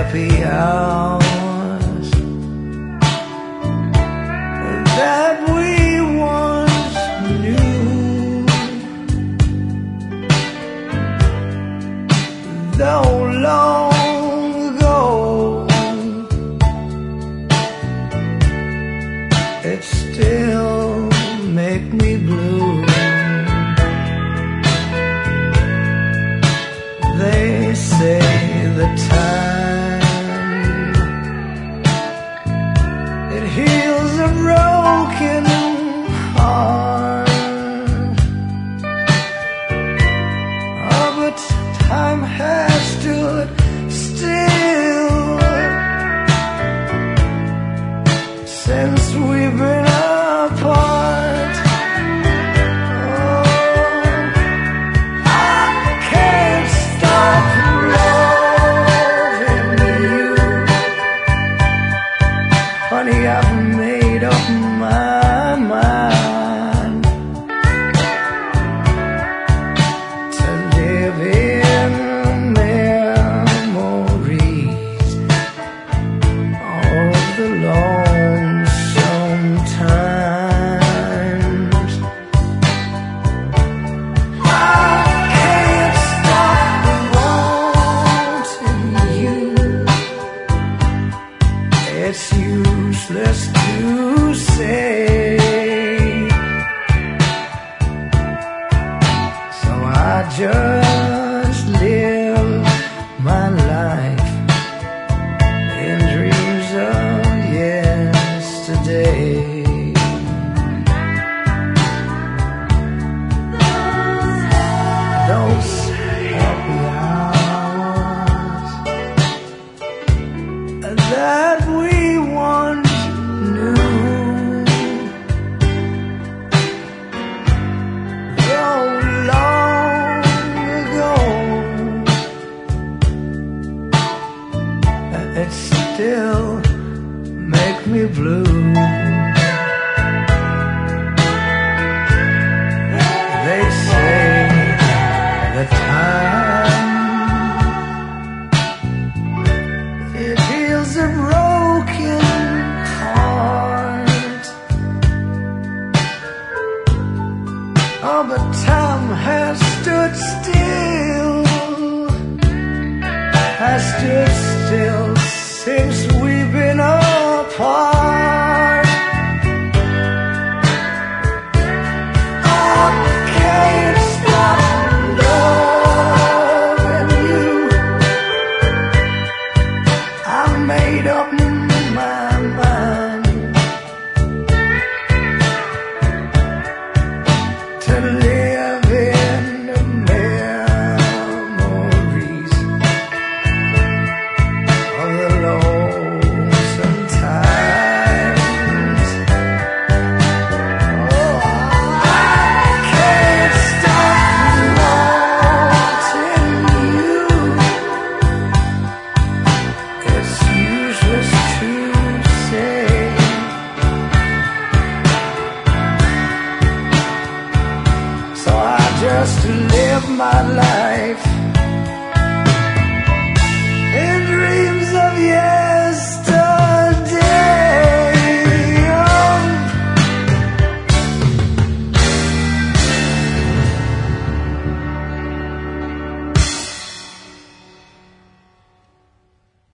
happy hours that we once knew, though long ago, it still make me blue. They say the time it heals a broken heart. Oh, but time has stood still since we've been apart. Honey, I've made up my mind to live in memories of the lonesome times. I can't stop wanting you. It's useless to say, so I just live my life in dreams of yesterday. Those happy hours that we once knew, though long ago, it still make me blue. They say the time it heals a broken heart. Oh, but time has stood still, has stood still since